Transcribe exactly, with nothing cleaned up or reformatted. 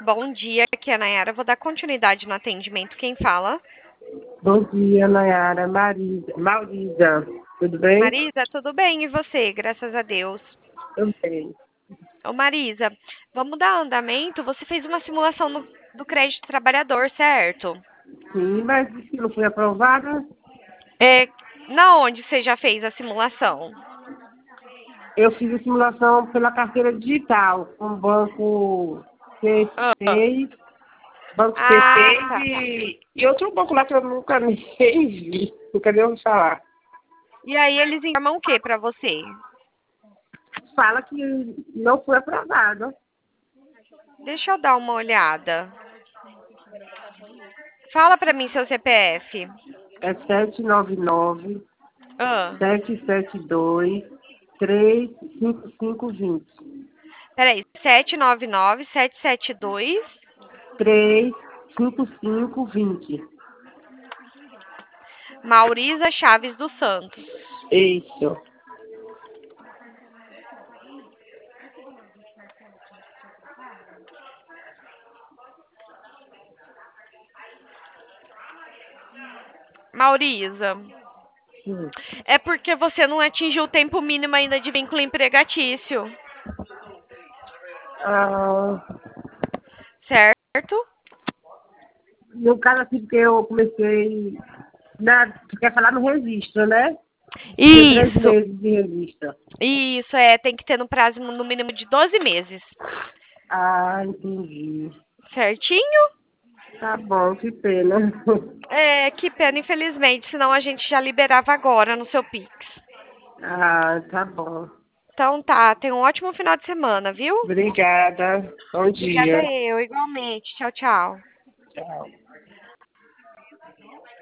Bom dia, aqui é a Nayara. Vou dar continuidade no atendimento. Quem fala? Bom dia, Nayara. Marisa. Maurisa. Tudo bem? Marisa, tudo bem? E você? Graças a Deus. Tudo bem. Ô, Marisa, vamos dar andamento? Você fez uma simulação no- do crédito trabalhador, certo? Sim, mas se não foi aprovada, É, na onde você já fez a simulação? eu fiz a simulação pela carteira digital, com o banco Ah, C seis, banco C ah, seis tá. e, e outro banco lá que eu nunca nem vi, nunca nem ouvi falar. E aí eles informam o que pra você? Fala que não foi aprovada. Deixa eu dar uma olhada. Fala pra mim seu C P F. É sete nove nove, Ah, sete sete dois, três cinco cinco dois zero. peraí. sete nove nove, sete sete dois. três cinco cinco dois zero. Maurisa Chaves dos Santos. Isso. Maurisa, Sim. é porque você não atingiu o tempo mínimo ainda de vínculo empregatício, Ah, certo? no caso assim, porque eu comecei. Na, tu quer falar no registro, né? Tinha três Isso, meses de registro. isso, é, tem que ter no prazo no mínimo de doze meses, Ah, entendi. certinho? Tá bom, que pena. É, que pena, infelizmente, senão a gente já liberava agora no seu Pix. Ah, tá bom. Então tá, tenha um ótimo final de semana, viu? Obrigada. Bom Obrigada dia. eu, igualmente. Tchau, tchau. Tchau.